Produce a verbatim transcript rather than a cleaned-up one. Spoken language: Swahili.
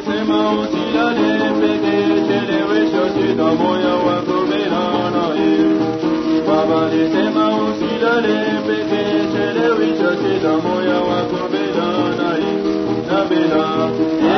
sema usilale peke, chelewesha shida moyo wako bila naye. Baba alisema usilale peke, chelewesha shida moyo wako bila naye. Na bila